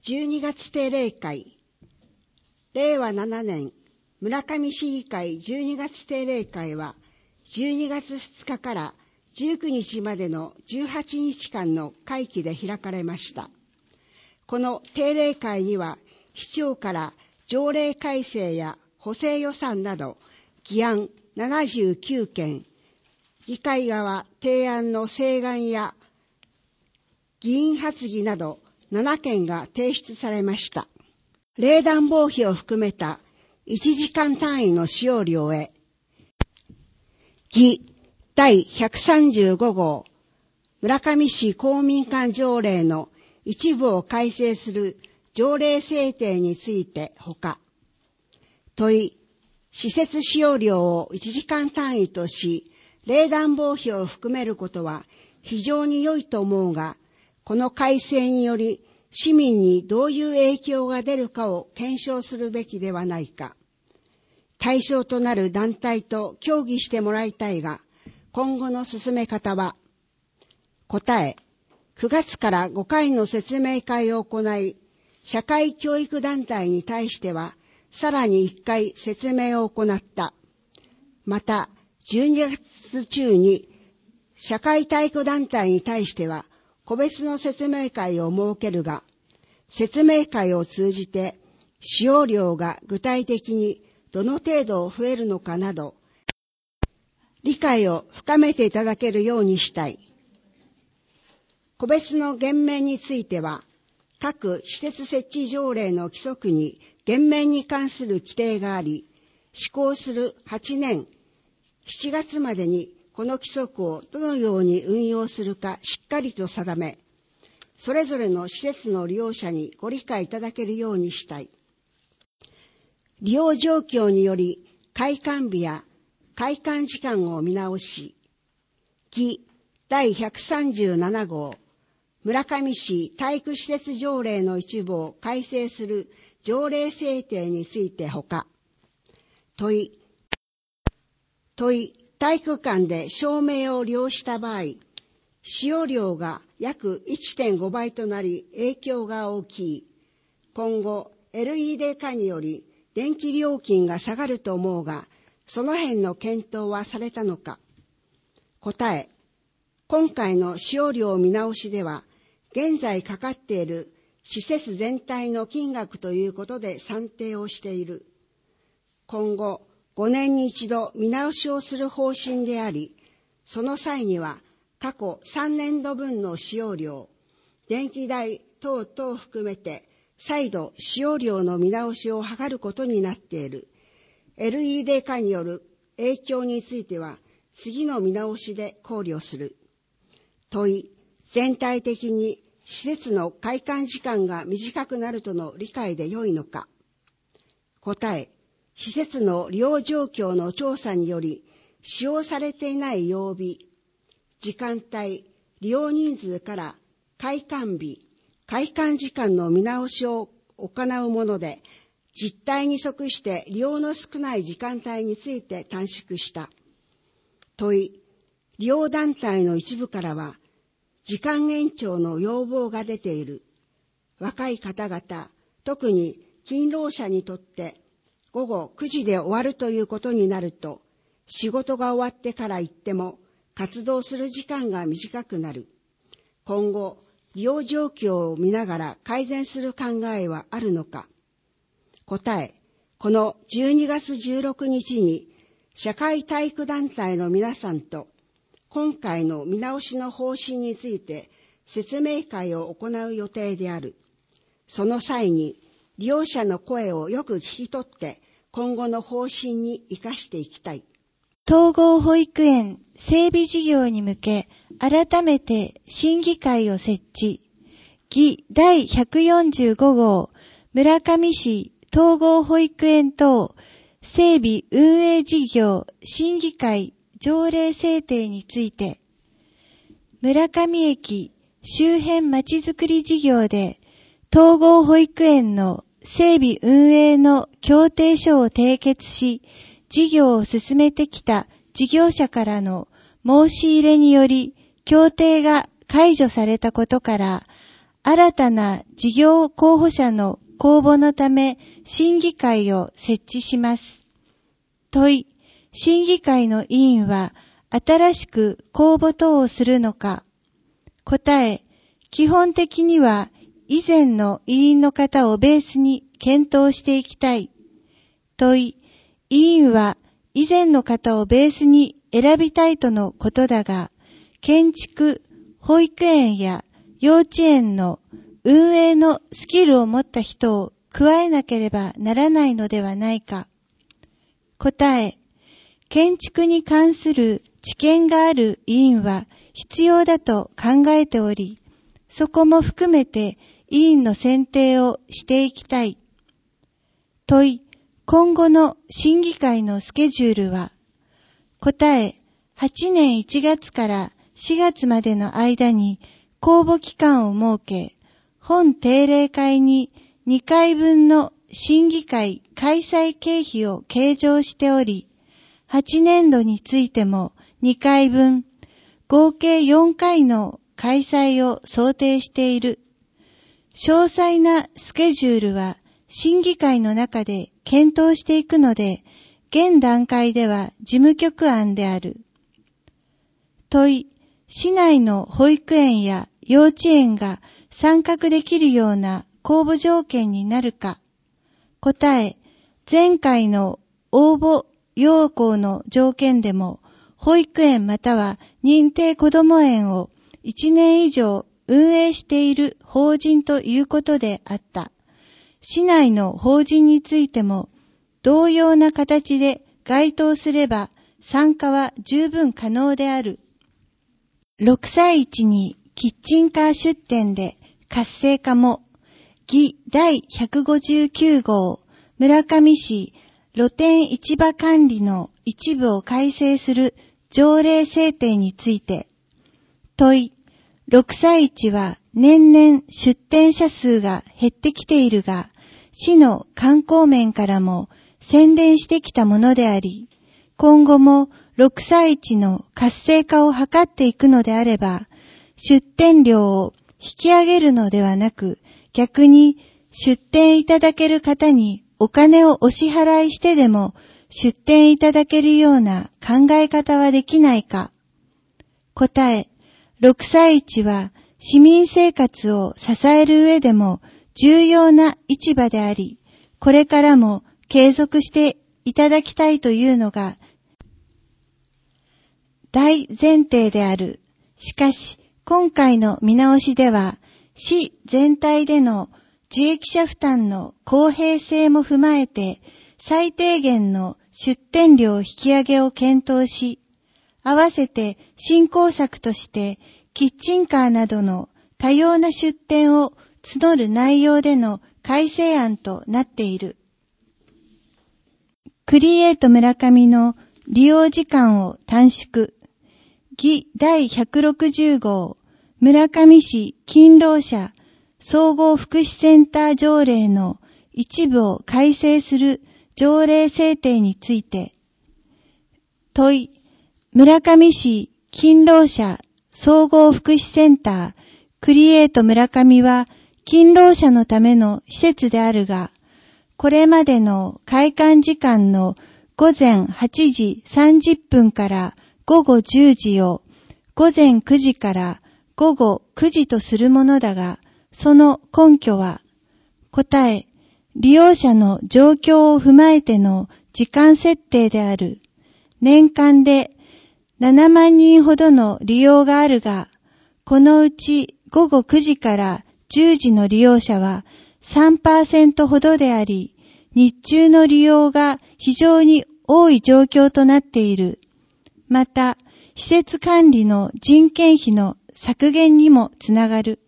12月定例会、令和7年村上市議会12月定例会は12月2日から19日までの18日間の会期で開かれました。この定例会には市長から条例改正や補正予算など議案79件、議会側提案の請願や議員発議など7件が提出されました。冷暖房費を含めた1時間単位の使用料へ、議第135号村上市公民館条例の一部を改正する条例制定についてほか、問い、施設使用料を1時間単位とし、冷暖房費を含めることは非常に良いと思うが、この改正により市民にどういう影響が出るかを検証するべきではないか。対象となる団体と協議してもらいたいが、今後の進め方は、答え、9月から5回の説明会を行い、社会教育団体に対しては、さらに1回説明を行った。また、12月中に、社会体育団体に対しては、個別の説明会を設けるが、説明会を通じて、使用量が具体的にどの程度増えるのかなど、理解を深めていただけるようにしたい。個別の減免については、各施設設置条例の規則に減免に関する規定があり、施行する8年7月までにこの規則をどのように運用するかしっかりと定め、それぞれの施設の利用者にご理解いただけるようにしたい。利用状況により開館日や開館時間を見直し、議第137号村上市体育施設条例の一部を改正する条例制定についてほか、問い、体育館で照明を利用した場合、使用量が約 1.5 倍となり影響が大きい。今後 LED 化により電気料金が下がると思うが、その辺の検討はされたのか。答え、今回の使用量見直しでは、現在かかっている施設全体の金額ということで算定をしている。今後5年に一度見直しをする方針であり、その際には過去3年度分の使用量、電気代等々含めて再度使用量の見直しを図ることになっている。LED 化による影響については次の見直しで考慮する。問い、全体的に施設の開館時間が短くなるとの理解で良いのか。答え、施設の利用状況の調査により使用されていない曜日、時間帯、利用人数から開館日、開館時間の見直しを行うもので、実態に即して利用の少ない時間帯について短縮した。問い、利用団体の一部からは、時間延長の要望が出ている。若い方々、特に勤労者にとって午後9時で終わるということになると、仕事が終わってから行っても活動する時間が短くなる。今後、利用状況を見ながら改善する考えはあるのか。答え、この12月16日に社会体育団体の皆さんと今回の見直しの方針について説明会を行う予定である。その際に利用者の声をよく聞き取って今後の方針に生かしていきたい。 統合保育園整備事業に向け改めて審議会を設置。議第145号村上市統合保育園等整備運営事業審議会条例制定について、村上駅周辺まちづくり事業で統合保育園の整備運営の協定書を締結し、事業を進めてきた事業者からの申し入れにより協定が解除されたことから、 新たな事業候補者の公募のため審議会を設置します。問い、審議会の委員は新しく公募等をするのか。答え、基本的には以前の委員の方をベースに検討していきたい。問い、委員は以前の方をベースに選びたいとのことだが、建築、保育園や幼稚園の運営のスキルを持った人を加えなければならないのではないか。答え、建築に関する知見がある委員は必要だと考えており、そこも含めて委員の選定をしていきたい。問い、今後の審議会のスケジュールは、答え、8年1月から4月までの間に公募期間を設け、本定例会に2回分の審議会開催経費を計上しており、8年度についても2回分、合計4回の開催を想定している。詳細なスケジュールは審議会の中で検討していくので、現段階では事務局案である。問い、市内の保育園や幼稚園が参画できるような公募条件になるか。答え、前回の応募要項の条件でも、保育園または認定こども園を1年以上運営している法人ということであった。市内の法人についても、同様な形で該当すれば参加は十分可能である。631にキッチンカー出店で活性化も、議第159号村上市露店市場管理の一部を改正する条例制定について、問い、631は年々出店者数が減ってきているが、市の観光面からも宣伝してきたものであり、今後も631の活性化を図っていくのであれば、出店料を引き上げるのではなく、逆に出店いただける方にお金をお支払いしてでも出店いただけるような考え方はできないか。答え、631は市民生活を支える上でも重要な市場であり、これからも継続していただきたいというのが大前提である。しかし、今回の見直しでは、市全体での受益者負担の公平性も踏まえて、最低限の出店料引き上げを検討し、合わせて振興策として、キッチンカーなどの多様な出店を募る内容での改正案となっている。クリエイト村上の利用時間を短縮。議第160号村上市勤労者総合福祉センター条例の一部を改正する条例制定について、問い、村上市勤労者総合福祉センタークリエイト村上は勤労者のための施設であるが、これまでの開館時間の午前8時30分から午後10時を午前9時から午後9時とするものだが、その根拠は、答え、利用者の状況を踏まえての時間設定である。年間で7万人ほどの利用があるが、このうち午後9時から10時の利用者は 3% ほどであり、日中の利用が非常に多い状況となっている。また、施設管理の人件費の削減にもつながる。